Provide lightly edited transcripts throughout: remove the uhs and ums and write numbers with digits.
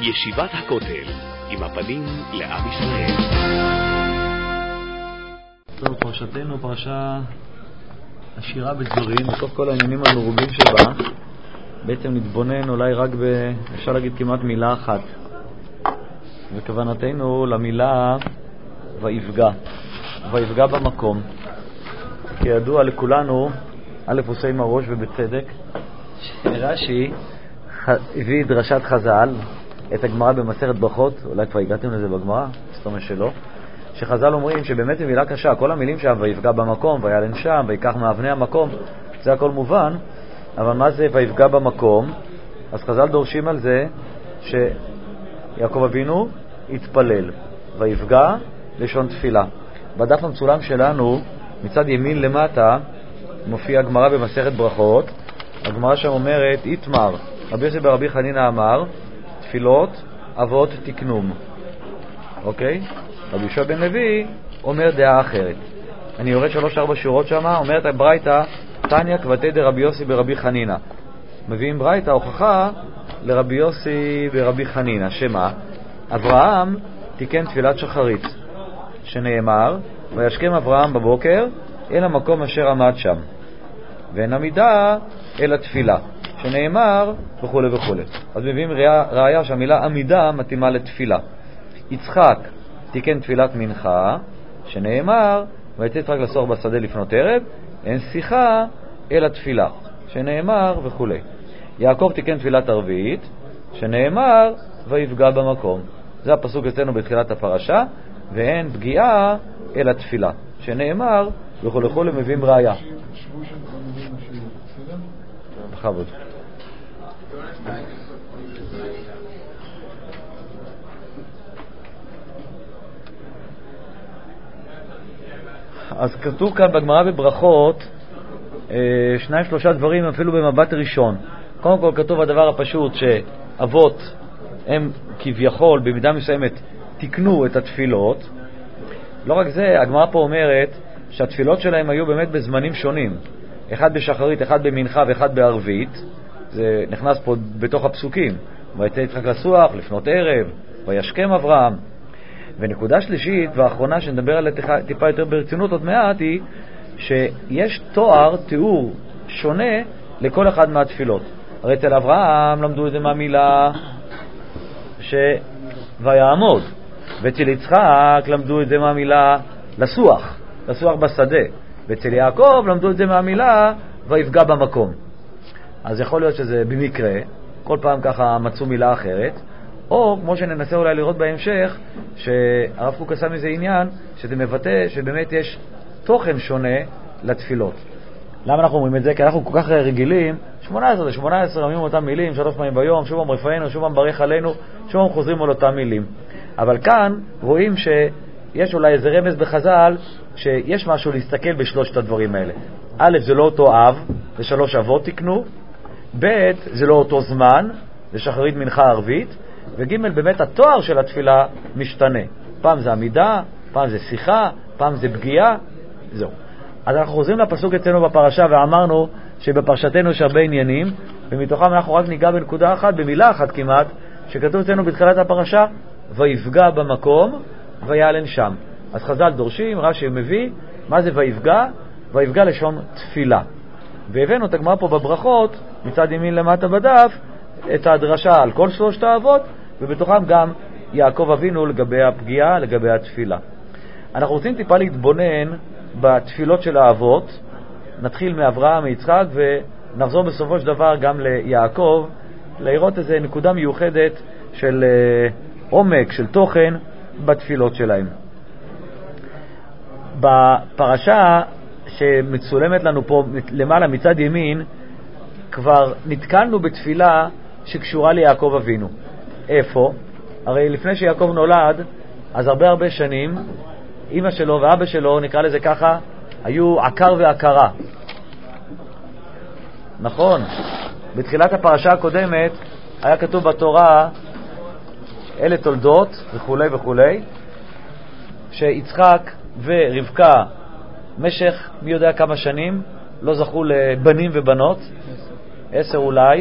ישיבת הכותל, עם הפנים לעם ישראל. טוב, פרשתנו פרשה עשירה בדברים, בתוך כל העניינים המרובים שבה בעצם נתבונן אולי רק אפשר להגיד כמעט מילה אחת, וכוונתנו למילה ויפגע במקום. כידוע לכולנו, א' עושה עם הראש ובצדק, רש"י הביא דרשת חז"ל, את הגמרא במסכת ברכות, אולי כבר הגעתם לזה בגמרא, סתום שלא, שחז"ל אומרים שבאמת זו מילה קשה, כל המילים שם, ויפגע במקום, וילן שם, ויקח מאבני המקום, זה הכל מובן, אבל מה זה ויפגע במקום? אז חז"ל דורשים על זה שיעקב אבינו התפלל, ויפגע לשון תפילה. בדף המצולם שלנו, מצד ימין למטה, מופיע הגמרא במסכת ברכות, הגמרא שם אומרת, איתמר, רבי יוסי ברבי חנינא אמר, תפילות אבות תקנום. אוקיי? רבי יהושע בן לוי אומר דעה אחרת. אני יורד 3-4 שורות שם, אומרת הברייתא, תניא כבתי דרבי יוסי ברבי חנינא. מביאים ברייתא הוכחה לרבי יוסי ברבי חנינא, שמה? אברהם תיקן תפילת שחרית, שנאמר, וישכם אברהם בבוקר אל המקום אשר עמד שם, ואין עמידה אל התפילה, שנאמר וכו' וכו'. אז מביאים ראיה שהמילה עמידה מתאימה לתפילה. יצחק תיקן תפילת מנחה, שנאמר ויצא יצחק לסוח בשדה לפנות ערב, אין שיחה אלא תפילה, שנאמר וכו'. יעקב תיקן תפילת ערבית, שנאמר ויפגע במקום. זה הפסוק אצלנו בתחילת הפרשה, ואין פגיעה אלא תפילה, שנאמר וכו' וכו'. מביאים ראיה. בכבוד. אז כתוב כאן בגמרא בברכות 2-3 דברים אפילו במבט ראשון. קודם כל כתוב הדבר הפשוט שאבות הם כביכול במידה מסוימת תיקנו את התפילות. לא רק זה, הגמרא פה אומרת שהתפילות שלהם היו באמת בזמנים שונים, אחד בשחרית, אחד במנחה ואחד בערבית. זה נכנס פה בתוך הפסוקים, ויצא יצחק לסוח לפנות ערב, וישכם אברהם. ונקודה שלישית ואחרונה שנדבר עליה טיפה יותר ברצינות עוד מעט, היא שיש תיאור שונה לכל אחד מהתפילות. הרי אצל אברהם למדו את זה מהמילה ויעמוד, ואצל יצחק למדו את זה מהמילה לסוח בשדה, ואצל יעקב למדו את זה מהמילה ויפגע במקום. אז יכול להיות שזה במקרה, כל פעם ככה מצאו מילה אחרת, או כמו שננסה אולי לראות בהמשך, שהרב קוק עשה מזה עניין, שזה מבטא שבאמת יש תוכן שונה לתפילות. למה אנחנו אומרים את זה? כי אנחנו כל כך רגילים, 18 אומרים אותם מילים 3 פעמים ביום, שוב אמר רפאנו, שוב ברך עלינו, שוב חוזרים על אותם מילים. אבל כאן רואים שיש אולי איזה רמז בחז"ל, שיש משהו להסתכל בשלושת הדברים האלה. א', זה לא אותו אב, זה 3 אבות תקנו. ב', זה לא אותו זמן, זה שחרית מנחה ערבית. וג', באמת התואר של התפילה משתנה. פעם זה עמידה, פעם זה שיחה, פעם זה פגיעה. זהו. אז אנחנו חוזרים לפסוק אצלנו בפרשה, ואמרנו שבפרשתנו יש הרבה עניינים, ומתוכם אנחנו רק ניגע בנקודה אחת, במילה אחת כמעט, שכתוב אצלנו בתחילת הפרשה, ויפגע במקום וילן שם. אז חז"ל דורשים, רש"י מביא, מה זה ויפגע? ויפגע לשון תפילה. והבאנו את הגמרא פה בברכות, מצד ימין למטה בדף, את הדרשה על כל 3 האבות, ובתוכם גם יעקב אבינו לגבי הפגיעה, לגבי התפילה. אנחנו רוצים טיפה להתבונן בתפילות של האבות, נתחיל מאברהם, מיצחק, ונחזור בסופו של דבר גם ליעקב, לראות איזו נקודה מיוחדת של עומק, של תוכן בתפילות שלהם. בפרשה שמצולמת לנו פה למעלה מצד ימין, כבר נתקלנו בתפילה שקשורה ליעקב אבינו. איפה? הרי לפני שיעקב נולד, אז הרבה שנים, אמא שלו ואבא שלו, נקרא לזה ככה, היו עקר ועקרה. נכון? בתחילת הפרשה הקודמת היה כתוב בתורה, אלה תולדות וכו' וכו', שיצחק ורבקה משך מי יודע כמה שנים לא זכו לבנים ובנות, 10 אולי,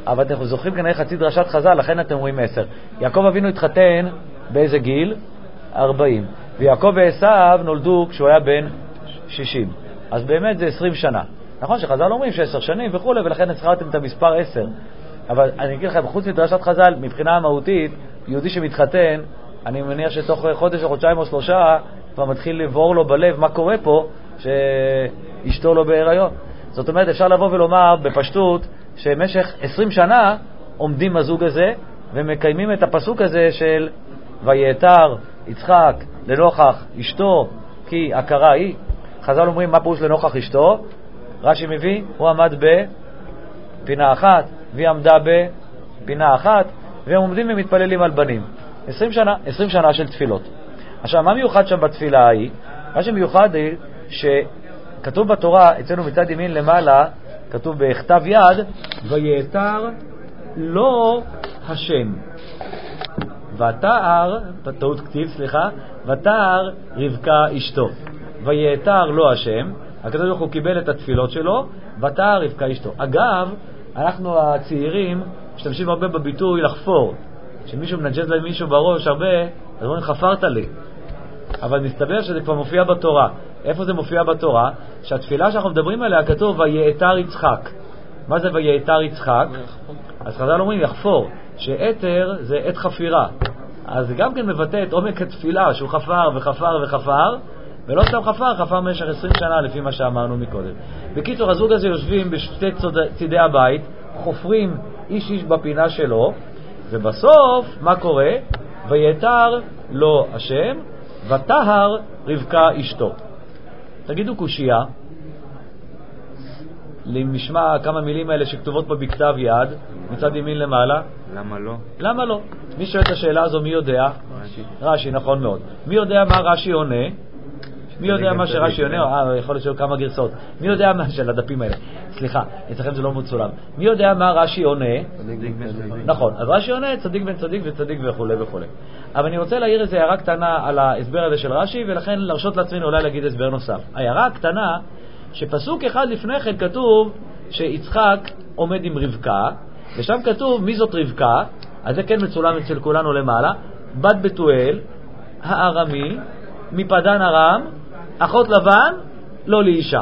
אבל אתם זוכרים כנראה חצי דרשת חז"ל, לכן אתם רואים 10. יעקב אבינו התחתן באיזה גיל? 40. ויעקב ועשיו נולדו כשהוא היה בן 60. אז באמת זה 20 שנה. נכון שחז"ל אומרים ש10 שנים וכו', ולכן הזכרתם את המספר 10. אבל אני אגיד לכם, חוץ מדרשת חז"ל, מבחינה המהותית, יהודי שמתחתן, אני מניח שתוך חודש או חודשיים או 3 כבר מתחיל לבור לו בלב מה קורה פה, שאשתו לא בהיריון. זאת אומרת, אפשר לבוא ולומר בפשטות שמשך 20 שנה עומדים הזוג הזה ומקיימים את הפסוק הזה של ויתר יצחק לנוכח אשתו כי הכרה היא. חז"ל אומרים מה פירוש לנוכח אשתו? רש"י מביא, הוא עמד בפינה אחת והיא עמדה בפינה אחת, והם עומדים ומתפללים על בנים. 20 שנה של תפילות. עכשיו, מה מיוחד שם בתפילה ההיא? מה שמיוחד היא שכתוב בתורה, אצלנו מצד ימין למעלה, כתוב בכתב יד, ויתר לא השם. ותער, טעות כתיב, סליחה, ותער רבקה אשתו. ויתר לא השם, הקדוש ברוך הוא קיבל את התפילות שלו, ותער רבקה אשתו. אגב, אנחנו הצעירים משתמשים הרבה בביטוי לחפור. כשמישהו מנג'ז למישהו בראש הרבה, אז אומרים חפרת לי. אבל מסתבר שזה כבר מופיע בתורה. איפה זה מופיע בתורה? שהתפילה שאנחנו מדברים עליה כתוב ויתר יצחק. מה זה ויתר יצחק? אז חז"ל אומרים יחפור, שאתר זה עת חפירה. אז זה גם כן מבטא את עומק התפילה, שהוא חפר וחפר וחפר, ולא סתם חפר במשך 20 שנה לפי מה שאמרנו מקודם. בקיצור, הזוג הזה יושבים בשתי צידי הבית, חופרים איש איש בפינה שלו, ובסוף מה קורה? ויתר לו השם ותהר רבקה אשתו. תגידו קושיה, למשמע כמה מילים האלה שכתובות פה בכתב יד מצד ימין למעלה. למה לא? למה לא? מי שואל את השאלה הזו מי יודע? רש"י, נכון מאוד. מי יודע מה רש"י עונה? מי יודע מה שרש"י עונה? יכול להיות כמה גרסאות. מי יודע מה של הדפים האלה? סליחה, אצלכם זה לא מצולם. מי יודע מה רש"י עונה? נכון, אז רש"י עונה צדיק בן צדיק וצדיק וכו' וכו'. אבל אני רוצה להעיר איזו הערה קטנה על ההסבר הזה של רש"י, ולכן להרשות לעצמנו אולי להגיד הסבר נוסף. הערה הקטנה, שפסוק אחד לפני כן כתוב שיצחק עומד עם רבקה, ושם כתוב מי זאת רבקה, אז זה כן מצולם אצל כולנו למעלה, בת בתואל, הארמי, מפדן ארם, אחות לבן, לא לאישה.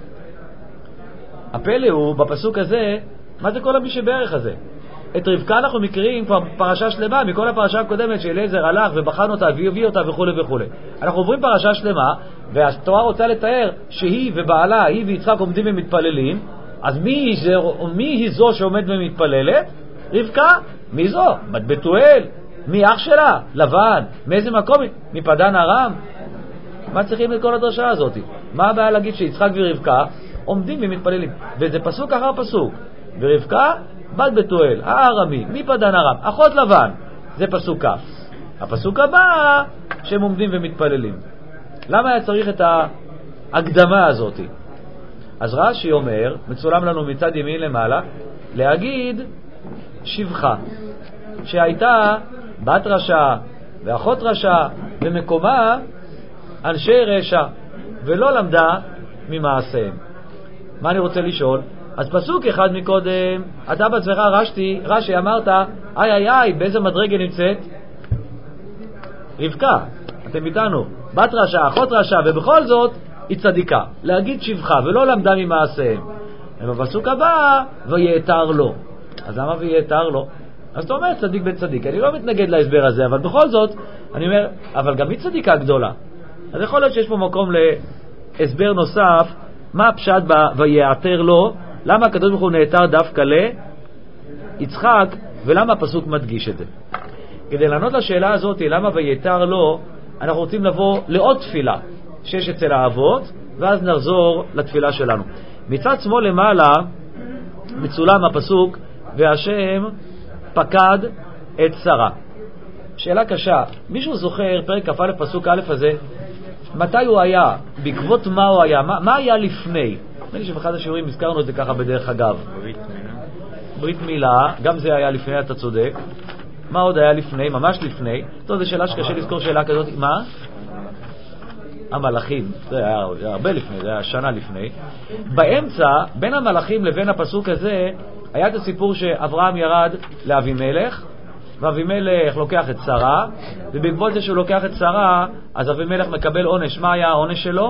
הפלא הוא, בפסוק הזה, מה זה כל המי בערך הזה? את רבקה אנחנו מכירים כבר פרשה שלמה, מכל הפרשה הקודמת שאליעזר הלך ובחן אותה והביא אותה וכו' וכו'. אנחנו עוברים פרשה שלמה, והתורה רוצה לתאר שהיא ובעלה, היא ויצחק עומדים ומתפללים, אז מי היא זו שעומד ומתפללת? רבקה. מי זו? בת בתואל. מי אח שלה? לבן. מאיזה מקום? מפדן ארם. מה צריכים את כל הדרשה הזאת? מה הבעיה להגיד שיצחק ורבקה עומדים ומתפללים? וזה פסוק אחר פסוק. ורבקה בת בתואל, הארמי, מפדן ארם, אחות לבן. זה פסוק כ'. הפסוק הבא שהם עומדים ומתפללים. למה היה צריך את ההקדמה הזאת? אז רש"י אומר, מצולם לנו מצד ימין למעלה, להגיד שבחה, שהייתה בת רשע ואחות רשע ומקומה אנשי רשע, ולא למדה ממעשיהם. מה אני רוצה לשאול? אז פסוק אחד מקודם, אתה בעצמך רש"י אמרת, איי, באיזה מדרגה נמצאת? רבקה, אתם איתנו, בת רשע, אחות רשע, ובכל זאת היא צדיקה. להגיד שבחה ולא למדה ממעשיהם. ובפסוק הבא, ויתר לו. אז למה ויתר לו? אז אתה אומר צדיק בן צדיק. אני לא מתנגד להסבר הזה, אבל בכל זאת, אני אומר, אבל גם היא צדיקה גדולה. אז יכול להיות שיש פה מקום להסבר נוסף, מה הפשט ויתר לו, למה הקדוש ברוך הוא נעתר דווקא ליצחק, ולמה הפסוק מדגיש את זה. כדי לענות לשאלה הזאת, למה ויתר לו, אנחנו רוצים לבוא לעוד תפילה שיש אצל האבות, ואז נחזור לתפילה שלנו. מצד שמאל למעלה מצולם הפסוק, והשם פקד את שרה. שאלה קשה, מישהו זוכר פרק כ"א פסוק א' הזה, מתי הוא היה? בעקבות מה הוא היה? מה היה לפני? נדמה לי שבאחד השיעורים הזכרנו את זה ככה בדרך אגב. ברית מילה, גם זה היה לפני, אתה צודק. מה עוד היה לפני? ממש לפני. טוב, זו שאלה שקשה לזכור שאלה כזאת. מה? המלאכים. זה היה הרבה לפני, זה היה שנה לפני. באמצע, בין המלאכים לבין הפסוק הזה, היה את הסיפור שאברהם ירד לאבימלך, ואבימלך לוקח את שרה, ובעקבות זה שהוא לוקח את שרה, אז אבימלך מקבל עונש. מה היה העונש שלו?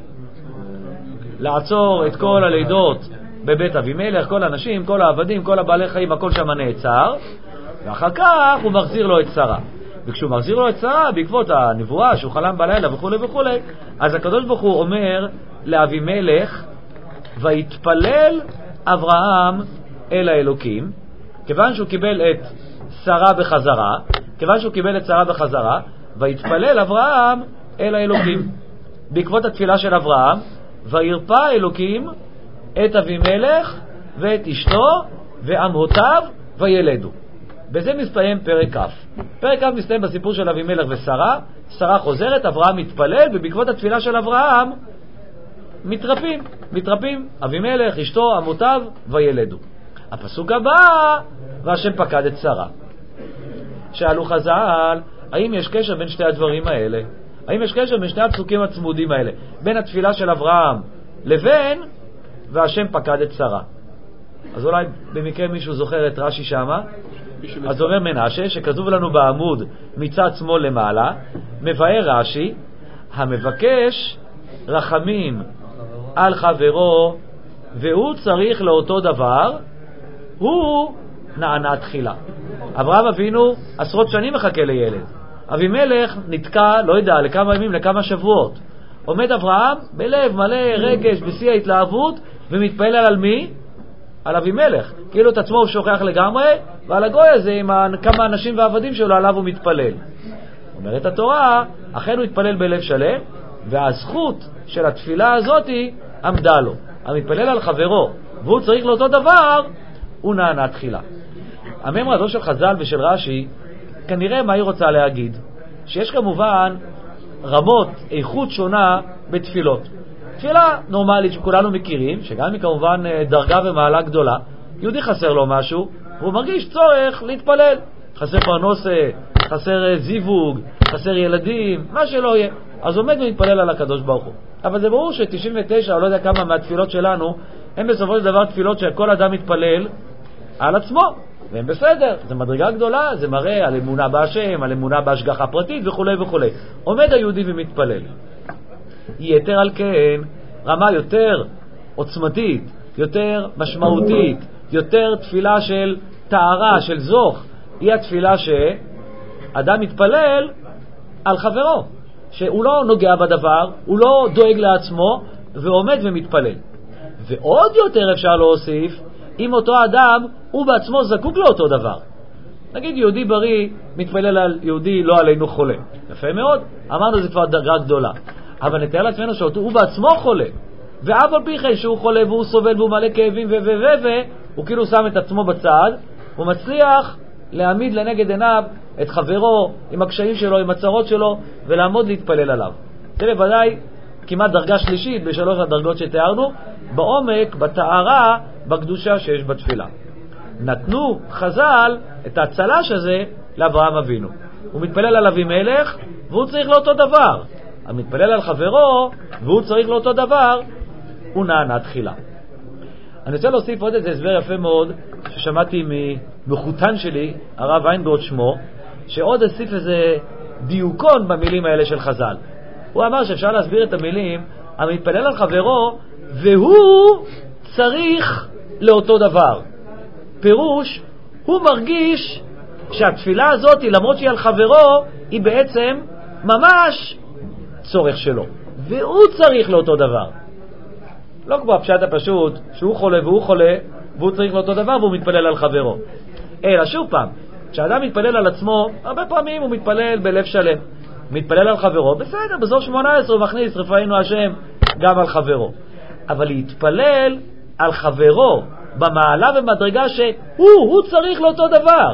לעצור את כל הלידות בבית אבימלך, כל האנשים, כל העבדים, כל הבעלי חיים, הכל שם נעצר, ואחר כך הוא מחזיר לו את שרה. וכשהוא מחזיר לו את שרה, בעקבות הנבואה שהוא חלם בלילה וכו' וכו', אז הקדוש ברוך הוא אומר לאבימלך, ויתפלל אברהם אל האלוקים, כיוון שהוא קיבל את שרה בחזרה, ויתפלל אברהם אל האלוקים. בעקבות התפילה של אברהם, וירפא אלוקים את אבימלך ואת אשתו ואמהותיו וילדו. בזה מסתיים פרק כ'. פרק כ' מסתיים בסיפור של אבימלך ושרה. שרה חוזרת, אברהם מתפלל, ובעקבות התפילה של אברהם מתרפים אבימלך, אשתו, אמהותיו וילדו. הפסוק הבא, והשם פקד את שרה. שאלו חז"ל, האם יש קשר בין שתי הדברים האלה? האם יש קשר בין שני הפסוקים הצמודים האלה, בין התפילה של אברהם לבין והשם פקד את שרה? אז אולי במקרה מישהו זוכר את רש"י שמה. אז אומר מנשה, שכתוב לנו בעמוד מצד שמאל למעלה, מבאר רש"י, המבקש רחמים על חברו והוא צריך לאותו דבר, הוא נענה תחילה. אברהם אבינו עשרות שנים מחכה לילד. אבימלך נתקע, לא יודע, לכמה ימים, לכמה שבועות. עומד אברהם בלב מלא רגש, בשיא ההתלהבות, ומתפעל על מי? על אבימלך. כאילו את עצמו הוא שוכח לגמרי, ועל הגוי הזה עם כמה אנשים ועבדים שלו עליו הוא מתפלל. אומרת התורה, אכן הוא התפלל בלב שלם, והזכות של התפילה הזאת עמדה לו. המתפלל על חברו, והוא צריך לאותו דבר, הוא נענה תחילה. המאמר הזו של חז"ל ושל רש"י, כנראה מה היא רוצה להגיד? שיש כמובן רמות, איכות שונה בתפילות. תפילה נורמלית שכולנו מכירים, שגם היא כמובן דרגה ומעלה גדולה. יהודי חסר לו משהו, והוא מרגיש צורך להתפלל. חסר פרנסה, חסר זיווג, חסר ילדים, מה שלא יהיה. אז עומד ומתפלל על הקדוש ברוך הוא. אבל זה ברור ש99, או לא יודע כמה מהתפילות שלנו, הם בסופו של דבר תפילות שכל אדם מתפלל על עצמו. והם בסדר, זה מדרגה גדולה, זה מראה על אמונה בהשם, על אמונה בהשגחה פרטית וכו' וכו'. עומד היהודי ומתפלל. יתר על כן, רמה יותר עוצמתית, יותר משמעותית, יותר תפילה של טהרה, של זוך, היא התפילה שאדם מתפלל על חברו, שהוא לא נוגע בדבר, הוא לא דואג לעצמו, ועומד ומתפלל. ועוד יותר אפשר להוסיף, אם אותו אדם הוא בעצמו זקוק לאותו דבר. נגיד יהודי בריא מתפלל על יהודי לא עלינו חולה. יפה מאוד, אמרנו זה כבר דרגה גדולה. אבל נתאר לעצמנו שהוא בעצמו חולה, ואף על פי כן שהוא חולה והוא סובל והוא מלא כאבים הוא כאילו שם את עצמו בצד, הוא מצליח להעמיד לנגד עיניו את חברו עם הקשיים שלו, עם הצרות שלו, ולעמוד להתפלל עליו. זה בוודאי כמעט דרגה שלישית בשלוש הדרגות שתיארנו, בעומק, בטהרה, בקדושה שיש בתפילה. נתנו חז"ל את הצלש הזה לאברהם אבינו. הוא מתפלל על אבימלך והוא צריך לאותו דבר. המתפלל על חברו והוא צריך לאותו דבר, הוא נענה תחילה. אני רוצה להוסיף עוד איזה הסבר יפה מאוד ששמעתי מחותן שלי, הרב איינגורד שמו, שעוד הוסיף איזה דיוקון במילים האלה של חז"ל. הוא אמר שאפשר להסביר את המילים המתפלל על חברו והוא צריך לאותו דבר. פירוש, הוא מרגיש שהתפילה הזאת, למרות שהיא על חברו, היא בעצם ממש צורך שלו, והוא צריך לאותו דבר. לא כמו הפשט הפשוט שהוא חולה והוא חולה והוא צריך לאותו דבר והוא מתפלל על חברו, אלא שוב פעם, כשאדם מתפלל על עצמו, הרבה פעמים הוא מתפלל בלב שלם. מתפלל על חברו, בסדר, בזור 18 הוא מכניס רפאנו השם גם על חברו. אבל להתפלל על חברו במעלה ומדרגה שהוא צריך לאותו דבר,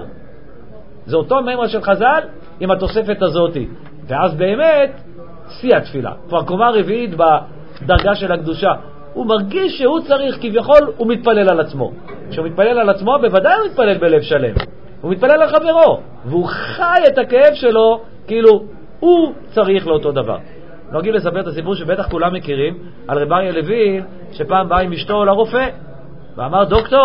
זה אותו מאמר של חז"ל עם התוספת הזאת, ואז באמת שיא התפילה, כבר קומה רביעית בדרגה של הקדושה. הוא מרגיש שהוא צריך, כביכול הוא מתפלל על עצמו. כשהוא מתפלל על עצמו בוודאי הוא מתפלל בלב שלם, הוא מתפלל על חברו והוא חי את הכאב שלו כאילו הוא צריך לאותו דבר. נוהגים לספר את הסיפור שבטח כולם מכירים על רב אריה לוין, שפעם בא עם אשתו לרופא ואמר, דוקטור,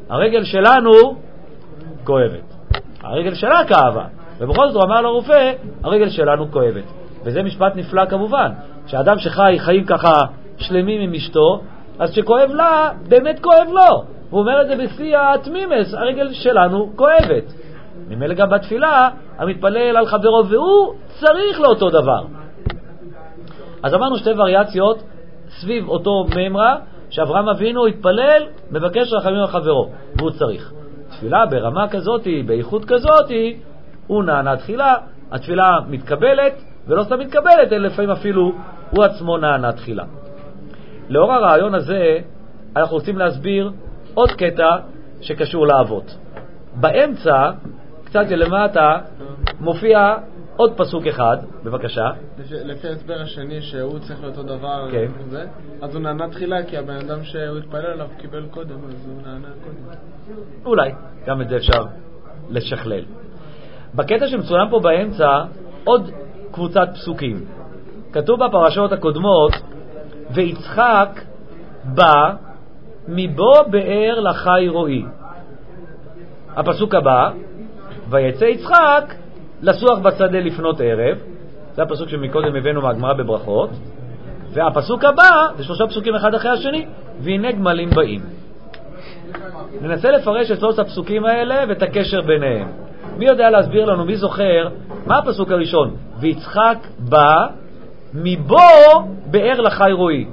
הרגל שלנו כואבת. הרגל שלה כאבה, ובכל זאת הוא אמר לרופא, הרגל שלנו כואבת. וזה משפט נפלא כמובן, שאדם שחי חיים ככה שלמים עם אשתו, אז שכואב לה, באמת כואב לו. הוא אומר את זה בשיא התמימס, הרגל שלנו כואבת. ממילא גם בתפילה, המתפלל על חברו, והוא צריך לאותו דבר. אז אמרנו שתי וריאציות סביב אותו ממרה, שאברהם אבינו התפלל, מבקש רחמים על חברו, והוא צריך. תפילה ברמה כזאת, באיכות כזאת, הוא נענה תחילה, התפילה מתקבלת, ולא סתם מתקבלת, אלא לפעמים אפילו הוא עצמו נענה תחילה. לאור הרעיון הזה, אנחנו רוצים להסביר עוד קטע שקשור לאבות. באמצע, קצת למטה, מופיע עוד פסוק אחד, בבקשה. לפי ההסבר השני שהוא צריך לאותו דבר, כן. כזה, אז הוא נענה תחילה, כי הבן אדם שהוא התפלל עליו קיבל קודם, אז הוא נענה קודם. אולי, גם את זה אפשר לשכלל. בקטע שמצולם פה באמצע, עוד קבוצת פסוקים. כתוב בפרשות הקודמות, ויצחק בא מבו באר לחי רועי. הפסוק הבא, ויצא יצחק לסוח בשדה לפנות ערב. זה הפסוק שמקודם הבאנו מהגמרא בברכות. והפסוק הבא, זה שלושה פסוקים אחד אחרי השני, והנה גמלים באים. ננסה לפרש את שלושת הפסוקים האלה ואת הקשר ביניהם. מי יודע להסביר לנו, מי זוכר, מה הפסוק הראשון? ויצחק בא מבו באר לחי רועי.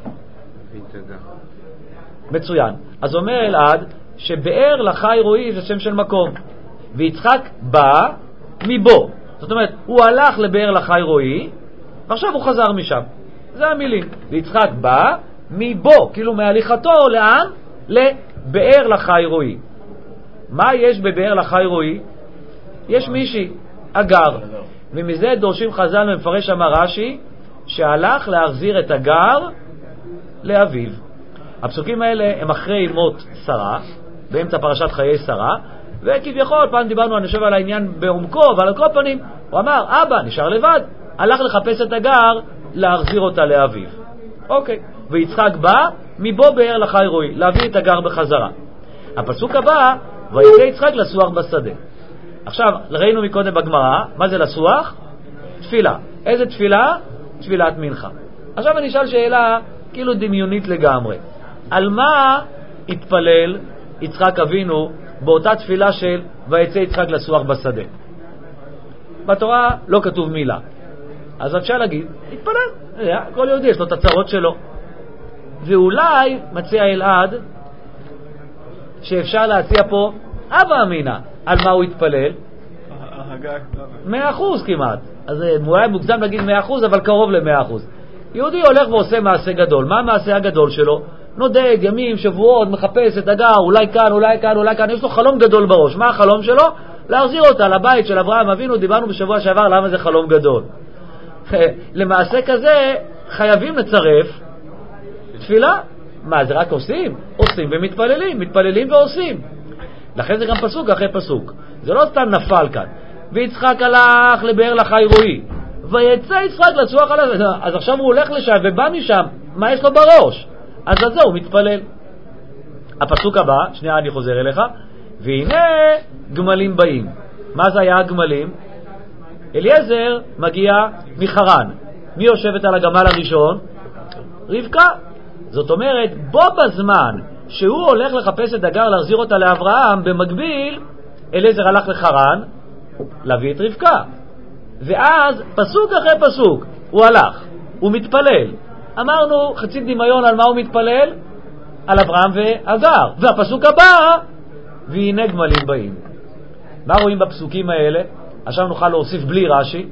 מצוין. אז אומר אלעד שבאר לחי רועי זה שם של מקום, ויצחק בא מבו, זאת אומרת הוא הלך לבאר לחי רועי ועכשיו הוא חזר משם. זה המילים, ויצחק בא מבו, כאילו מהליכתו לאן? לבאר לחי רועי. מה יש בבאר לחי רועי? יש מישהי, אגר, ומזה דורשים חז"ל ומפרש שם רש"י שהלך להחזיר את אגר לאביו. הפסוקים האלה הם אחרי מות שרה, באמצע פרשת חיי שרה, וכביכול פעם דיברנו, אני חושב על העניין בעומקו, אבל על כל פנים הוא אמר, אבא נשאר לבד, הלך לחפש את אגר, להחזיר אותה לאביו. אוקיי, ויצחק בא מבו באר לחי רועי, להביא את אגר בחזרה. הפסוק הבא, ויצא יצחק לסוח בשדה. עכשיו, ראינו מקודם בגמרא, מה זה לסוח? תפילה. איזה תפילה? תפילת מנחה. עכשיו אני אשאל שאלה כאילו דמיונית לגמרי. על מה התפלל יצחק אבינו באותה תפילה של ויצא יצחק לסוח בשדה? בתורה לא כתוב מילה. אז אפשר להגיד, התפלל. כל יהודי יש לו את הצרות שלו. ואולי מציע אלעד שאפשר להציע פה אבא אמינה. על מה הוא התפלל? 100% כמעט. אז אולי מוגזם להגיד 100%, אבל קרוב ל100%. יהודי הולך ועושה מעשה גדול. מה המעשה הגדול שלו? נודד, ימים, שבועות, מחפש את אגר, אולי כאן, אולי כאן, אולי כאן. יש לו חלום גדול בראש. מה החלום שלו? להחזיר אותה לבית של אברהם אבינו. דיברנו בשבוע שעבר למה זה חלום גדול. למעשה כזה חייבים לצרף תפילה. מה, זה רק עושים? עושים ומתפללים, מתפללים ועושים. לכן זה גם פסוק אחרי פסוק. זה לא סתם נפל כאן. ויצחק הלך לבאר לחי רועי. ויצא יצחק לסוח עליו. אז עכשיו הוא הולך לשם ובא משם. מה יש לו בראש? אז על זה הוא מתפלל. הפסוק הבא, שנייה אני חוזר אליך. והנה גמלים באים. מה זה היה הגמלים? אליעזר מגיע מחרן. מי יושבת על הגמל הראשון? רבקה. זאת אומרת, בו בזמן שהוא הולך לחפש את אגר להחזיר אותה לאברהם, במקביל אליעזר הלך לחרן להביא את רבקה. ואז פסוק אחרי פסוק הוא הלך, הוא מתפלל. אמרנו חצי דמיון על מה הוא מתפלל? על אברהם ואגר. והפסוק הבא, והנה גמלים באים. מה רואים בפסוקים האלה? עכשיו נוכל להוסיף בלי רש"י.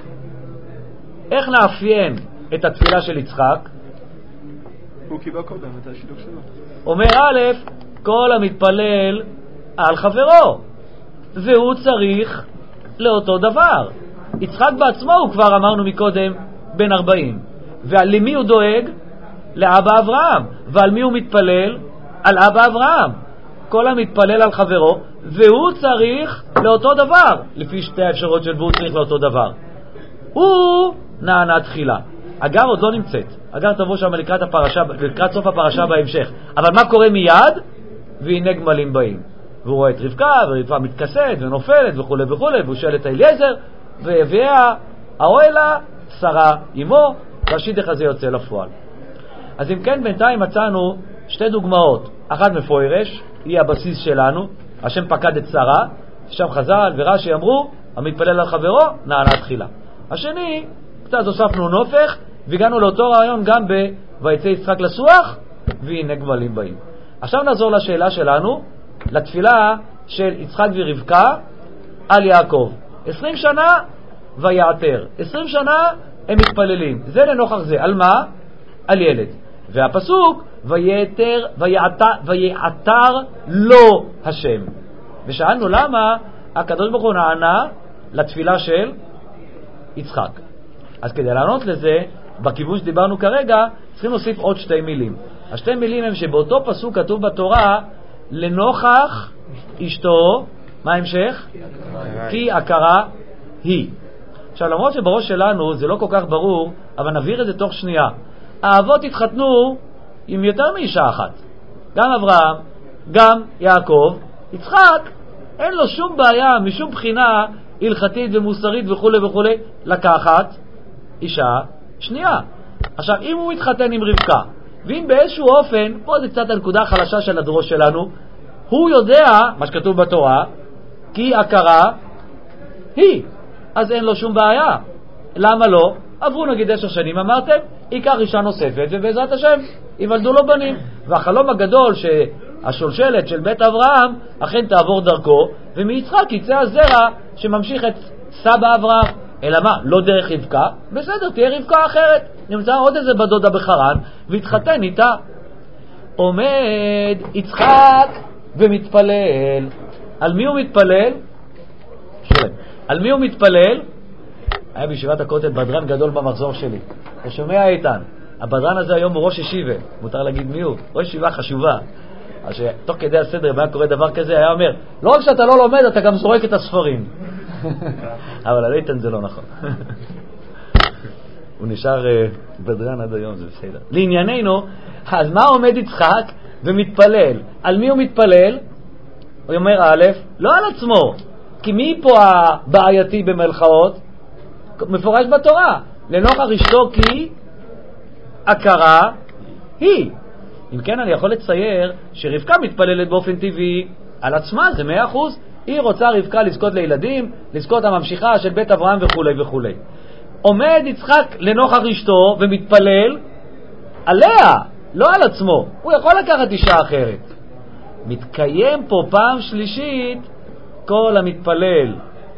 איך נאפיין את התפילה של יצחק? הוא קיבל קודם את השידוך שלו. אומר א', כל המתפלל על חברו, והוא צריך לאותו דבר. יצחק בעצמו הוא כבר אמרנו מקודם בן 40. ולמי הוא דואג? לאבא אברהם. ועל מי הוא מתפלל? על אבא אברהם. כל המתפלל על חברו, והוא צריך לאותו דבר. לפי שתי האפשרויות של והוא צריך לאותו דבר. הוא נענה תחילה. אגר עוד לא נמצאת. אגר תבוא שם לקראת סוף הפרשה בהמשך. אבל מה קורה מיד? והנה גמלים באים. והוא רואה את רבקה, ורבקה מתכסת ונופלת וכו' וכו', והוא שואל את אליעזר, ויביאה האוהלה שרה עמו, והשידך הזה יוצא לפועל. אז אם כן, בינתיים מצאנו שתי דוגמאות. אחת מפורש, היא הבסיס שלנו, השם פקד את שרה, שם חז"ל ורש"י אמרו, המתפלל על חברו, נענה תחילה. השני, קצת הוספנו נופך, והגענו לאותו רעיון גם ויצא יצחק לסוח, והנה גמלים באים. עכשיו נעזור לשאלה שלנו, לתפילה של יצחק ורבקה על יעקב. 20 שנה ויעתר. 20 שנה הם מתפללים. זה לנוכח זה. על מה? על ילד. והפסוק, ויעתר לו השם. ושאלנו למה הקדוש ברוך הוא נענה לתפילה של יצחק. אז כדי לענות לזה, בכיוון שדיברנו כרגע, צריכים להוסיף עוד שתי מילים. השתי מילים הם שבאותו פסוק כתוב בתורה, לנוכח אשתו, מה ההמשך? כי עקרה היא. עכשיו, למרות שבראש שלנו זה לא כל כך ברור, אבל נבהיר את זה תוך שנייה. האבות התחתנו עם יותר מאישה אחת. גם אברהם, גם יעקב. יצחק, אין לו שום בעיה, משום בחינה הלכתית ומוסרית וכו' וכו', לקחת אישה שנייה. עכשיו, אם הוא מתחתן עם רבקה, ואם באיזשהו אופן, פה זה קצת הנקודה החלשה של הדרוש שלנו, הוא יודע, מה שכתוב בתורה, כי עקרה היא. אז אין לו שום בעיה. למה לא? עברו נגיד 10 שנים, אמרתם, ייקח אישה נוספת, ובעזרת השם יוולדו לו בנים. והחלום הגדול שהשולשלת של בית אברהם אכן תעבור דרכו, ומיצחק יצא הזרע שממשיך את סבא אברהם. אלא מה? לא דרך רבקה? בסדר, תהיה רבקה אחרת. נמצא עוד איזה בדודה בחרן, והתחתן איתה. עומד יצחק ומתפלל. על מי הוא מתפלל? על מי הוא מתפלל? היה בישיבת הכותל בדרן גדול במחזור שלי. אתה שומע איתן? הבדרן הזה היום הוא ראש ישיבה. מותר להגיד מי הוא? ראש ישיבה חשובה. אז תוך כדי הסדר, אם היה קורא דבר כזה, היה אומר, לא רק שאתה לא לומד, אתה גם זורק את הספרים. אבל על איתן זה לא נכון. הוא נשאר בדרן עד היום, זה בסדר. לענייננו, אז מה עומד יצחק ומתפלל? על מי הוא מתפלל? הוא אומר א', לא על עצמו. כי מי פה הבעייתי במלכאות? מפורש בתורה. לנוכח אשתו כי עקרה היא. אם כן, אני יכול לצייר שרבקה מתפללת באופן טבעי על עצמה, זה 100%. היא רוצה רבקה לזכות לילדים, לזכות הממשיכה של בית אברהם וכו' וכו'. עומד יצחק לנוכח אשתו ומתפלל עליה, לא על עצמו. הוא יכול לקחת אישה אחרת. מתקיים פה פעם שלישית כל המתפלל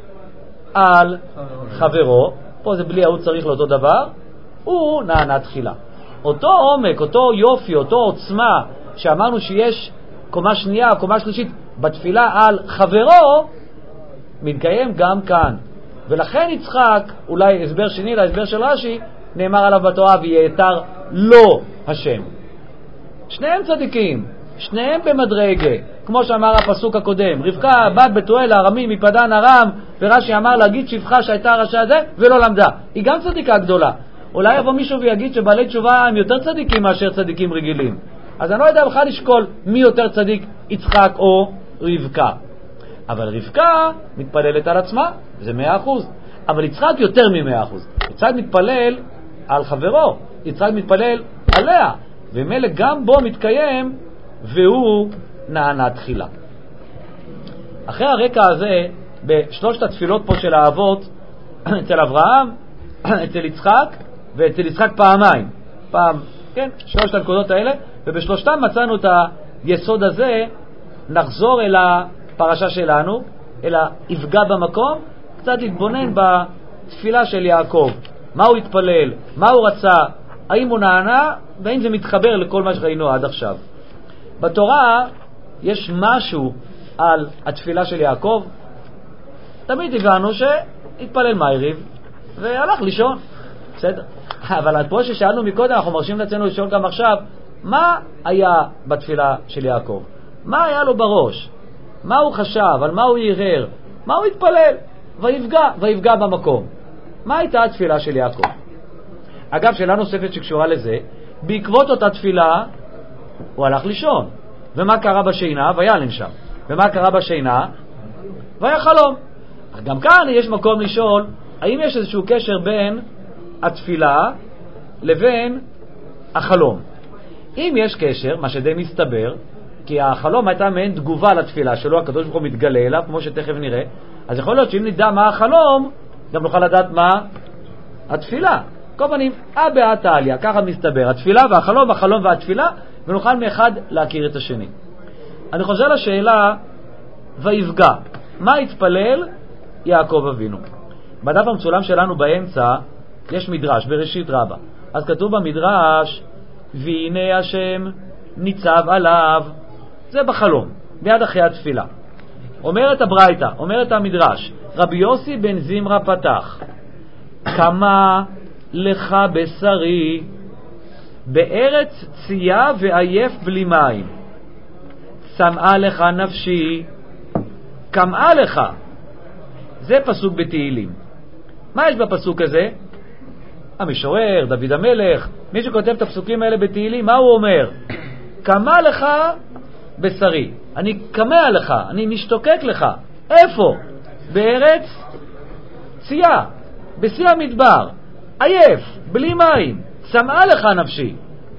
על חברו, פה זה בלי ההוא צריך לאותו דבר, הוא נענה תחילה. אותו עומק, אותו יופי, אותו עוצמה שאמרנו שיש קומה שנייה, קומה שלישית בתפילה על חברו, מתקיים גם כאן. ולכן יצחק, אולי הסבר שני להסבר של רש"י, נאמר עליו בתורה ויעתר לו השם. שניהם צדיקים, שניהם במדרגה, כמו שאמר הפסוק הקודם. רבקה בת בתואל הארמי מפדן ארם, ורש"י אמר להגיד שפחה שהייתה רשע הזה ולא למדה. היא גם צדיקה גדולה. אולי יבוא מישהו ויגיד שבעלי תשובה הם יותר צדיקים מאשר צדיקים רגילים. אז אני לא יודע בכלל לשקול מי יותר צדיק, יצחק או רבקה. אבל רבקה מתפללת על עצמה, זה 100%. אבל יצחק יותר מ100%. יצחק מתפלל על חברו, יצחק מתפלל עליה, ומלך גם בו מתקיים, והוא נענה תחילה. אחרי הרקע הזה, בשלושת התפילות פה של האבות, אצל אברהם, אצל יצחק, ואצל יצחק פעמיים. פעם, כן, שלושת הנקודות האלה, ובשלושתם מצאנו את היסוד הזה. נחזור אל הפרשה שלנו, אל היפגע במקום, קצת להתבונן בתפילה של יעקב. מה הוא התפלל, מה הוא רצה, האם הוא נענה, והאם זה מתחבר לכל מה שראינו עד עכשיו. בתורה יש משהו על התפילה של יעקב. תמיד הבנו שהתפלל מעריב והלך לישון, בסדר. אבל פה ששאלנו מקודם, אנחנו מרשים לעצמנו לשאול גם עכשיו, מה היה בתפילה של יעקב? מה היה לו בראש? מה הוא חשב? על מה הוא ירהר? מה הוא התפלל? ויפגע במקום. מה הייתה התפילה של יעקב? אגב, שאלה נוספת שקשורה לזה, בעקבות אותה תפילה הוא הלך לישון. ומה קרה בשינה? וילן שם. ומה קרה בשינה? והיה חלום. גם כאן יש מקום לשאול, האם יש איזשהו קשר בין התפילה לבין החלום? אם יש קשר, מה שדי מסתבר, כי החלום הייתה מעין תגובה לתפילה שלו, הקדוש ברוך הוא מתגלה אליו, כמו שתכף נראה, אז יכול להיות שאם נדע מה החלום, גם נוכל לדעת מה התפילה. כל פנים, אבא תעליה, ככה מסתבר, התפילה והחלום, החלום והתפילה, ונוכל מאחד להכיר את השני. אני חוזר לשאלה, ויפגע, מה התפלל יעקב אבינו? בדף המצולם שלנו באמצע, יש מדרש, בראשית רבה. אז כתוב במדרש, והנה השם ניצב עליו, זה בחלום, ביד אחרי התפילה. אומרת הברייתא, אומרת המדרש, רבי יוסי בן זמרה פתח, כמה לך בשרי, בארץ צייה ועייף בלי מים, צמאה לך נפשי, כמאה לך. זה פסוק בתהילים. מה יש בפסוק הזה? המשורר, דוד המלך, מי שכותב את הפסוקים האלה בתהילים, מה הוא אומר? כמה לך בשרי, אני כמה לך, אני משתוקק לך. איפה? בארץ צייה, בשיא המדבר, עייף, בלי מים, צמאה לך נפשי.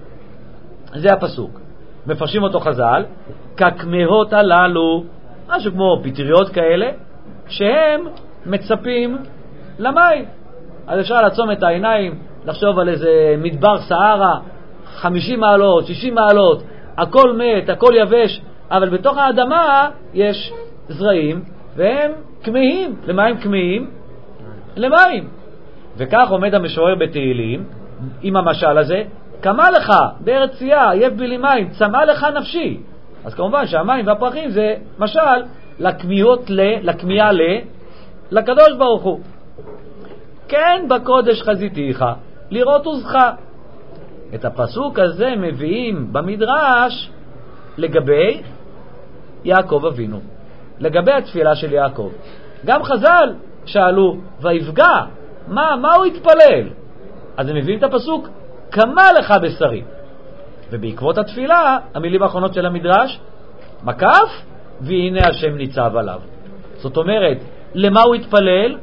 זה הפסוק. מפרשים אותו חז"ל, ככמהות הללו, משהו כמו פטריות כאלה, שהם מצפים למים. אז אפשר לעצום את העיניים, לחשוב על איזה מדבר סהרה, 50 מעלות, 60 מעלות, הכל מת, הכל יבש, אבל בתוך האדמה יש זרעים, והם כמהים. למה הם כמהים? למים. וכך עומד המשורר בתהילים, עם המשל הזה, כמה לך בארץ צייה, עייף בלי מים, צמאה לך נפשי. אז כמובן שהמים והפרחים זה משל לכמיהה לקדוש ברוך הוא. כן בקודש חזיתיך, לראות עוזך. את הפסוק הזה מביאים במדרש לגבי יעקב אבינו, לגבי התפילה של יעקב. גם חז"ל שאלו, ויפגע, מה הוא התפלל? אז הם מביאים את הפסוק, כמה לך בשרי. ובעקבות התפילה, המילים האחרונות של המדרש, מקף, והנה השם ניצב עליו. זאת אומרת, למה הוא התפלל?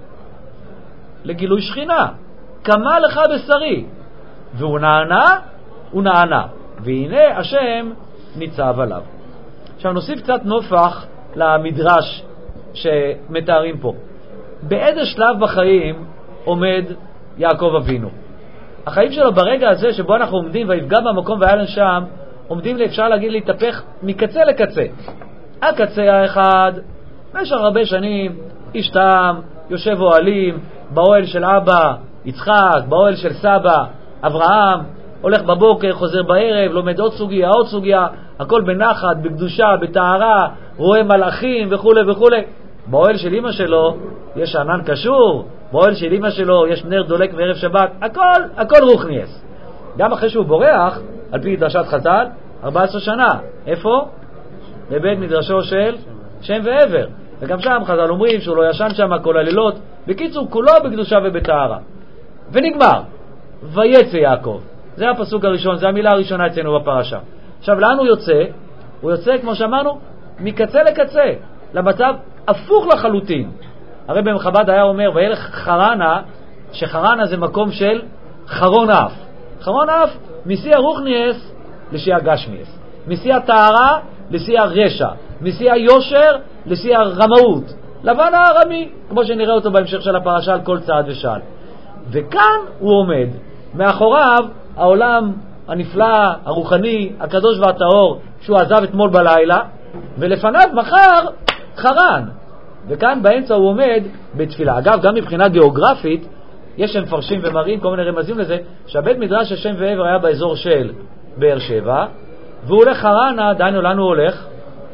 לגילוי שכינה. כמה לך בשרי. והוא נענה, הוא נענה. והנה השם ניצב עליו. עכשיו נוסיף קצת נופח למדרש שמתארים פה. באיזה שלב בחיים עומד יעקב אבינו? החיים שלו ברגע הזה שבו אנחנו עומדים ויפגע במקום והיה שם, עומדים אפשר להגיד להתהפך מקצה לקצה. הקצה האחד, במשך הרבה שנים, איש טעם, יושב אוהלים, באוהל של אבא, יצחק, באוהל של סבא, אברהם, הולך בבוקר, חוזר בערב, לומד עוד סוגיה, הכל בנחת, בקדושה, בטהרה, רואה מלאכים וכו' וכו'. באוהל של אמא שלו יש ענן קשור, באוהל של אמא שלו יש נר דולק וערב שבת, הכל רוחניאס. גם אחרי שהוא בורח, על פי דרשת חז"ל, 14 שנה. איפה? בבית מדרשו של שם ועבר. וגם שם חז"ל אומרים שהוא לא ישן שם כל הלילות. בקיצור, כולו בקדושה ובטהרה. ונגמר. ויצא יעקב. זה הפסוק הראשון, זה המילה הראשונה אצלנו בפרשה. עכשיו, לאן הוא יוצא? הוא יוצא, כמו שאמרנו, מקצה לקצה, למצב הפוך לחלוטין. הרי במחב"ד היה אומר, וילך חרנה, שחרנה זה מקום של חרון אף. חרון אף, משיא הרוחניאס לשיא הגשמיאס. משיא הטהרה לשיא הרשע. משיא היושר לשיא הרמאות. לבן הארמי, כמו שנראה אותו בהמשך של הפרשה על כל צעד ושעל. וכאן הוא עומד, מאחוריו העולם הנפלא, הרוחני, הקדוש והטהור, שהוא עזב אתמול בלילה, ולפניו מחר חרן. וכאן באמצע הוא עומד בתפילה. אגב, גם מבחינה גיאוגרפית, יש שם מפרשים ומראים כל מיני רמזים לזה, שהבית מדרש השם ועבר היה באזור של באר שבע, והוא הולך חרנה, דיינו לאן הוא הולך?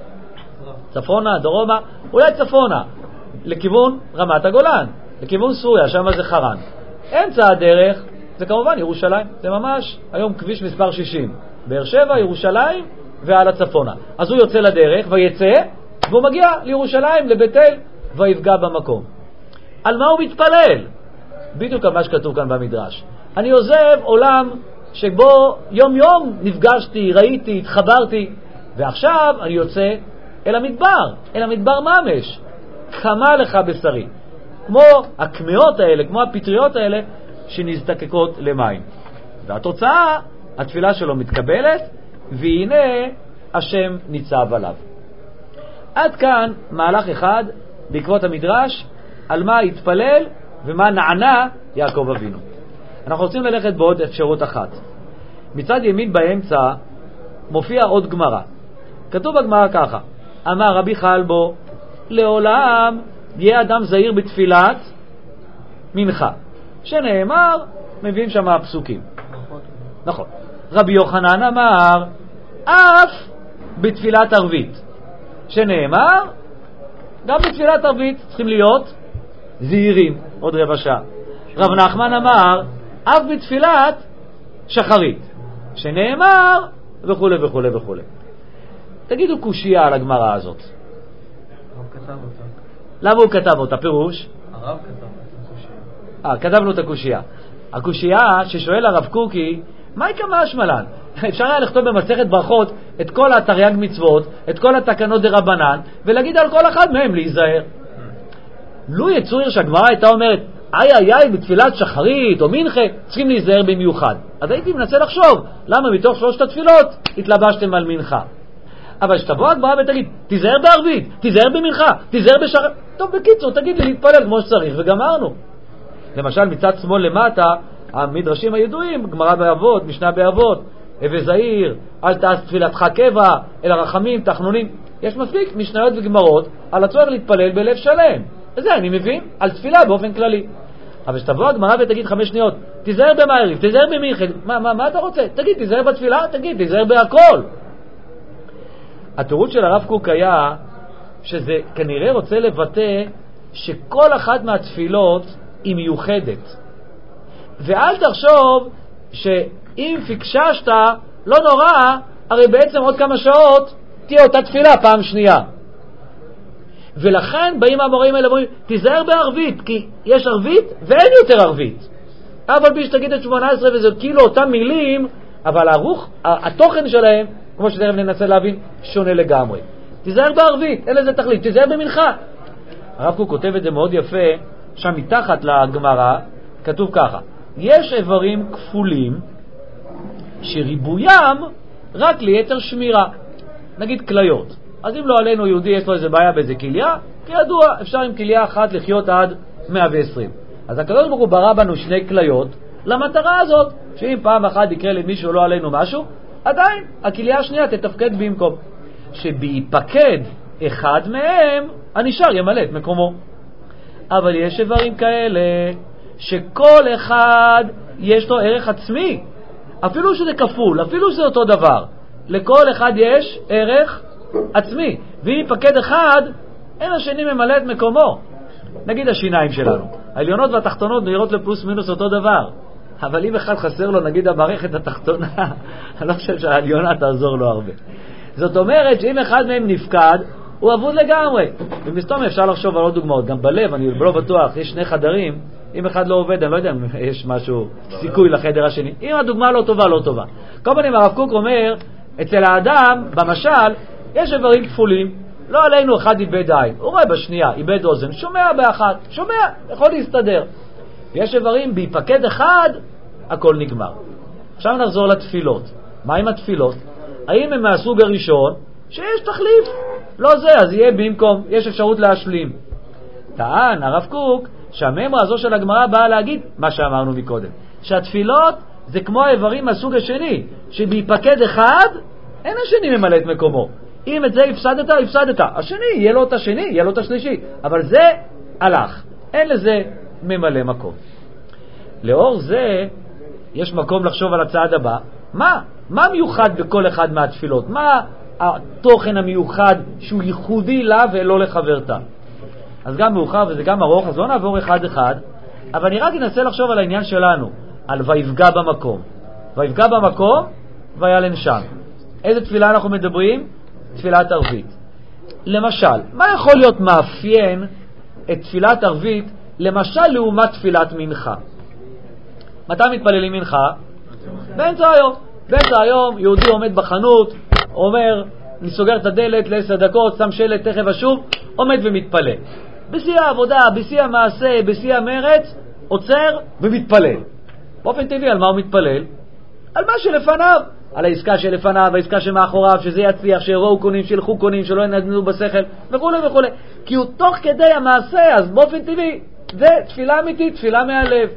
צפונה, דרומה, אולי צפונה, לכיוון רמת הגולן, לכיוון סוריה, שם זה חרן. אמצע הדרך זה כמובן ירושלים, זה ממש היום כביש מספר 60, באר שבע, ירושלים ועל הצפונה. אז הוא יוצא לדרך ויצא, והוא מגיע לירושלים, לבית אל, ויפגע במקום. על מה הוא מתפלל? בדיוק מה שכתוב כאן במדרש. אני עוזב עולם שבו יום יום נפגשתי, ראיתי, התחברתי. ועכשיו אני יוצא אל המדבר, אל המדבר ממש. כמה לך בשרי. כמו הקמאות האלה, כמו הפטריות האלה, שנזדקקות למים. והתוצאה, התפילה שלו מתקבלת, והנה השם ניצב עליו. עד כאן מהלך אחד בעקבות המדרש, על מה התפלל ומה נענה יעקב אבינו. אנחנו רוצים ללכת בעוד אפשרות אחת. מצד ימין באמצע מופיע עוד גמרא. כתוב בגמרא ככה: אמר רבי חלבו, לעולם יהיה אדם זהיר בתפילת מנחה. שנאמר, מביאים שם הפסוקים. נכון. רבי יוחנן אמר, אף בתפילת ערבית. שנאמר, גם בתפילת ערבית צריכים להיות זהירים. עוד רבע שעה. רב נחמן אמר, אף בתפילת שחרית. שנאמר, וכו' וכו' וכו'. תגידו קושייה על הגמרא הזאת. למה הוא כתב אותה? פירוש? הרב כתב את הקושייה. כתבנו את הקושייה. הקושייה ששואל הרב קוקי, מה יקמה השמלן? אפשר היה לכתוב במסכת ברכות את כל התרי"ג מצוות, את כל התקנות דרבנן, ולהגיד על כל אחד מהם להיזהר. לו יצויר שהגמרא הייתה אומרת, איי, בתפילת שחרית או מנחה, צריכים להיזהר במיוחד. אז הייתי מנסה לחשוב, למה מתוך 3 התפילות התלבשתם על מנחה? אבל שתבוא הגמרא ותגיד, תיזהר בערבית, תיזהר במנחה, תיזהר בשחרית. טוב, בקיצור, תגיד לי להתפלל כמו שצריך, וגמרנו. למשל, מצד שמאל למטה, המדרשים הידועים, גמרא באבות, משנה באבות, הווה זהיר, אל תעש תפילתך קבע, אלא רחמים, תחנונים. יש מספיק משניות וגמרות על הצורך להתפלל בלב שלם. וזה אני מבין, על תפילה באופן כללי. אבל שתבוא הגמרא ותגיד 5 שניות, תיזהר במעריב, תיזהר במנחה, מה אתה רוצה? תגיד, תיזהר בתפילה, תגיד, תיזהר בהכל. התירוץ של הרב קוק היה שזה כנראה רוצה לבטא שכל אחת מהתפילות היא מיוחדת. ואל תחשוב שאם פיקששת, לא נורא, הרי בעצם עוד כמה שעות תהיה אותה תפילה פעם שנייה. ולכן באים המורים האלה ואומרים, תיזהר בערבית, כי יש ערבית ואין יותר ערבית. אבל בי שתגיד את 18 וזה כאילו אותם מילים, אבל התוכן שלהם, כמו שתכף ננסה להבין, שונה לגמרי. תיזהר בערבית, אין לזה תכלית, תיזהר במנחה. הרב קוק כותב את זה מאוד יפה, שם מתחת לגמרא, כתוב ככה: יש איברים כפולים שריבוים רק ליתר שמירה. נגיד כליות. אז אם לא עלינו יהודי יש לו איזה בעיה באיזה כליה, כידוע אפשר עם כליה אחת לחיות עד 120. אז הקדוש ברוך הוא ברא בנו 2 כליות למטרה הזאת, שאם פעם אחת יקרה למישהו לא עלינו משהו, עדיין הכליה השנייה תתפקד במקום. שביפקד אחד מהם, הנשאר ימלא את מקומו. אבל יש איברים כאלה שכל אחד יש לו ערך עצמי, אפילו שזה כפול, אפילו שזה אותו דבר, לכל אחד יש ערך עצמי, ואם יפקד אחד, אין השני ממלא את מקומו. נגיד השיניים שלנו, העליונות והתחתונות נראות לפלוס מינוס אותו דבר, אבל אם אחד חסר לו, נגיד המערכת התחתונה, אני לא חושב שהעליונה תעזור לו הרבה. זאת אומרת שאם אחד מהם נפקד, הוא אבוד לגמרי. ומסתום אפשר לחשוב על עוד דוגמאות, גם בלב, אני לא בטוח, יש 2 חדרים, אם אחד לא עובד, אני לא יודע אם יש משהו, סיכוי לחדר השני. אם הדוגמה לא טובה, לא טובה. כל פעמים הרב קוק אומר, אצל האדם, במשל, יש איברים כפולים, לא עלינו אחד איבד עין, הוא רואה בשנייה, איבד אוזן, שומע באחת, שומע, יכול להסתדר. ויש איברים, ביפקד אחד, הכל נגמר. עכשיו נחזור לתפילות. מה עם התפילות? האם הם מהסוג הראשון, שיש תחליף? לא זה, אז יהיה במקום, יש אפשרות להשלים. טען הרב קוק שהממרה הזו של הגמרא באה להגיד מה שאמרנו מקודם, שהתפילות זה כמו האיברים מהסוג השני, שביפקד אחד אין השני ממלא את מקומו. אם את זה הפסדת, השני יהיה לו את השני, יהיה לו את השלישי, אבל זה הלך, אין לזה ממלא מקום. לאור זה יש מקום לחשוב על הצעד הבא, מה מיוחד בכל אחד מהתפילות? מה התוכן המיוחד שהוא ייחודי לה ולא לחברתה? אז גם מאוחר וזה גם ארוך, אז לא נעבור אחד אחד, אבל אני רק אנסה לחשוב על העניין שלנו, על ויפגע במקום. ויפגע במקום וילן שם. איזה תפילה אנחנו מדברים? תפילת ערבית. למשל, מה יכול להיות מאפיין את תפילת ערבית, למשל לעומת תפילת מנחה? מתי מתפללים מנחה? באמצע היום. באמצע היום יהודי עומד בחנות, אומר, אני סוגר את הדלת ל10 דקות, שם שלט, תכף אשוב, עומד ומתפלל. בשיא העבודה, בשיא המעשה, בשיא המרץ, עוצר ומתפלל. באופן טבעי, על מה הוא מתפלל? על מה שלפניו. על העסקה שלפניו, העסקה שמאחוריו, שזה יצליח, שיראו קונים, שילכו קונים, שלא ינגנו בשכל, וכו' וכו'. כי הוא תוך כדי המעשה, אז באופן טבעי, זה תפילה אמיתית, תפילה מהלב.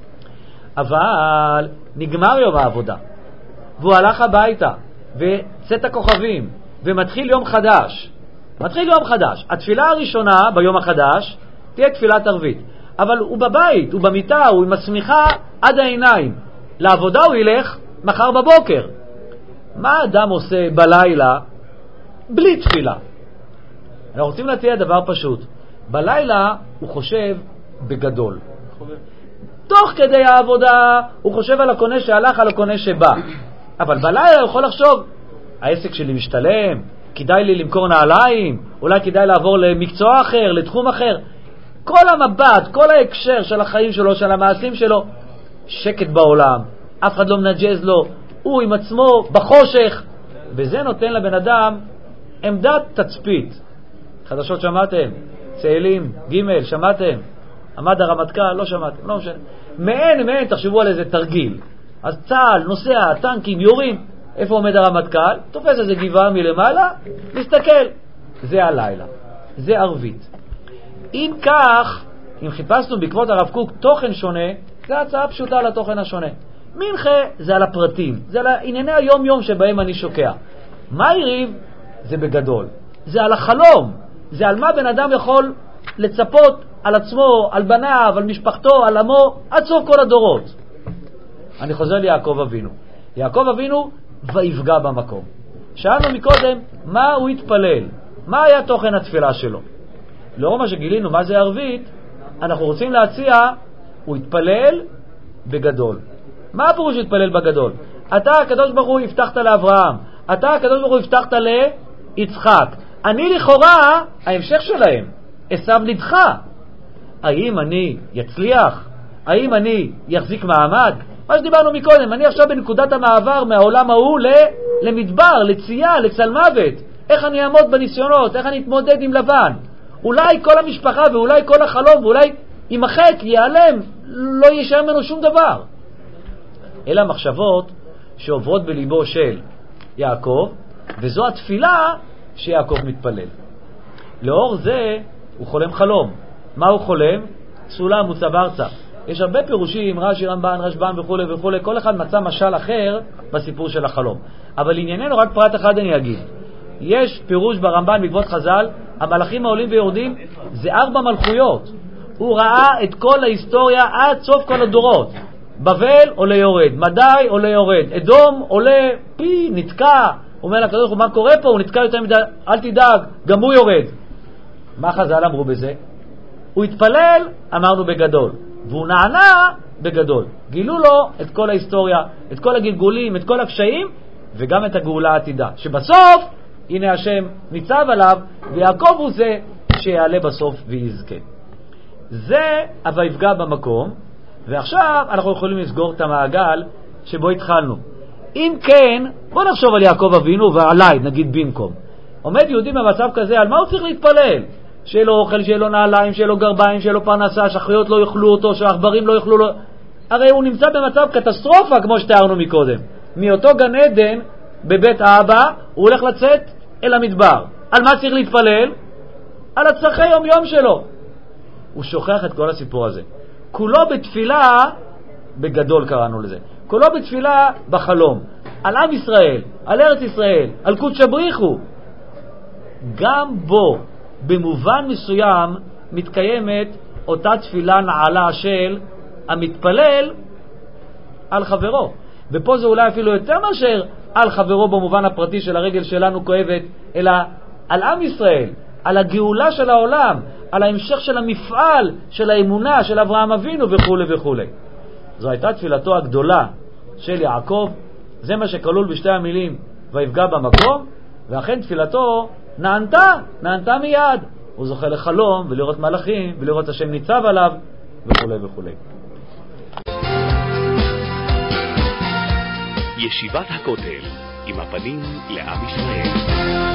אבל נגמר יום העבודה, והוא הלך הביתה, וצאת הכוכבים, ומתחיל יום חדש. מתחיל יום חדש. התפילה הראשונה ביום החדש תהיה תפילת ערבית. אבל הוא בבית, הוא במיטה, הוא עם השמיכה עד העיניים. לעבודה הוא ילך מחר בבוקר. מה אדם עושה בלילה בלי תפילה? אנחנו רוצים להציע דבר פשוט. בלילה הוא חושב בגדול. תוך כדי העבודה הוא חושב על הקונה שהלך, על הקונה שבא. אבל בלילה הוא יכול לחשוב, העסק שלי משתלם, כדאי לי למכור נעליים, אולי כדאי לעבור למקצוע אחר, לתחום אחר. כל המבט, כל ההקשר של החיים שלו, של המעשים שלו, שקט בעולם, אף אחד לא מנג'ז לו, הוא עם עצמו בחושך, וזה נותן לבן אדם עמדת תצפית. חדשות שמעתם? צאלים, ג' שמעתם? עמד הרמטכ"ל, לא שמעתם, לא משנה. מעין, תחשבו על איזה תרגיל. אז צהל, נוסע, טנקים, יורים, איפה עומד הרמטכ"ל? תופס איזה גבעה מלמעלה, מסתכל. זה הלילה, זה ערבית. אם כך, אם חיפשנו בעקבות הרב קוק תוכן שונה, זה הצעה פשוטה על התוכן השונה. מנחה זה על הפרטים, זה על ענייני היום-יום שבהם אני שוקע. מה יריב? זה בגדול. זה על החלום, זה על מה בן אדם יכול לצפות על עצמו, על בניו, על משפחתו, על עמו, עד סוף כל הדורות. אני חוזר ליעקב אבינו. יעקב אבינו ויפגע במקום. שאלנו מקודם מה הוא התפלל, מה היה תוכן התפילה שלו. לאור מה שגילינו מה זה ערבית, אנחנו רוצים להציע, הוא התפלל בגדול. מה הפירוש התפלל בגדול? אתה הקדוש ברוך הוא הבטחת לאברהם, אתה הקדוש ברוך הוא הבטחת ליצחק. אני לכאורה ההמשך שלהם, עשיו נדחה. האם אני יצליח? האם אני יחזיק מעמד? מה שדיברנו מקודם, אני עכשיו בנקודת המעבר מהעולם ההוא למדבר, לצייה, לצל מוות. איך אני אעמוד בניסיונות, איך אני אתמודד עם לבן. אולי כל המשפחה ואולי כל החלום ואולי יימחק, ייעלם, לא יישאר ממנו שום דבר. אלה המחשבות שעוברות בליבו של יעקב, וזו התפילה שיעקב מתפלל. לאור זה הוא חולם חלום. מה הוא חולם? סולם מוצב ארצה. יש הרבה פירושים, רש"י, רמב"ן, רשב"ם וכו' וכו', כל אחד מצא משל אחר בסיפור של החלום. אבל ענייננו רק פרט אחד אני אגיד. יש פירוש ברמב"ן בעקבות חז"ל, המלאכים העולים ויורדים זה 4 מלכויות. הוא ראה את כל ההיסטוריה עד סוף כל הדורות. בבל עולה יורד, מדי עולה יורד, אדום עולה פי, נתקע. הוא אומר לקדוש ברוך הוא, מה קורה פה? הוא נתקע יותר מדי, אל תדאג, גם הוא יורד. מה חז"ל אמרו בזה? הוא התפלל, אמרנו בגדול, והוא נענה בגדול. גילו לו את כל ההיסטוריה, את כל הגלגולים, את כל הקשיים, וגם את הגאולה העתידה. שבסוף, הנה השם ניצב עליו, ויעקב הוא זה שיעלה בסוף ויזכה. זה ויפגע במקום, ועכשיו אנחנו יכולים לסגור את המעגל שבו התחלנו. אם כן, בוא נחשוב על יעקב אבינו ועליי, נגיד במקום. עומד יהודי במצב כזה, על מה הוא צריך להתפלל? שיהיה לו אוכל, שיהיה לו נעליים, שיהיה לו גרביים, שיהיה לו פרנסה, שהחיות לא יאכלו אותו, שהעכברים לא יאכלו לו. הרי הוא נמצא במצב קטסטרופה, כמו שתיארנו מקודם. מאותו גן עדן בבית האבא, הוא הולך לצאת אל המדבר. על מה צריך להתפלל? על הצרכי יום-יום שלו. הוא שוכח את כל הסיפור הזה. כולו בתפילה, בגדול קראנו לזה, כולו בתפילה בחלום, על עם ישראל, על ארץ ישראל, על קודש בריחו. גם בו, במובן מסוים, מתקיימת אותה תפילה נעלה של המתפלל על חברו. ופה זה אולי אפילו יותר מאשר על חברו במובן הפרטי של הרגל שלנו כואבת, אלא על עם ישראל, על הגאולה של העולם, על ההמשך של המפעל, של האמונה, של אברהם אבינו וכו' וכו'. זו הייתה תפילתו הגדולה של יעקב, זה מה שכלול בשתי המילים, ויפגע במקום, ואכן תפילתו נענתה מיד. הוא זוכה לחלום ולראות מלאכים ולראות השם ניצב עליו וכו' וכו'. ישיבת הכותל עם הפנים לעם ישראל.